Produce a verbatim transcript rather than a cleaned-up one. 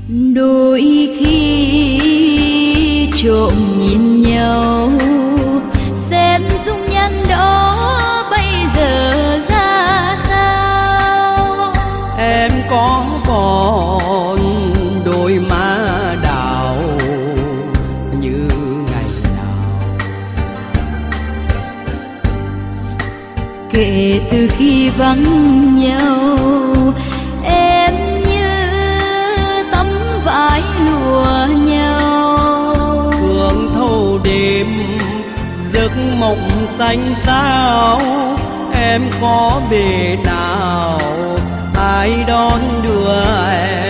Đôi khi trộm nhìn nhau xem dung nhan đó bây giờ ra sao. Em có còn đôi má đào như ngày nào. Kể từ khi vắng nhau em vải lùa nhau, hương thâu đêm giấc mộng xanh sao. Em có bề nào ai đón đưa em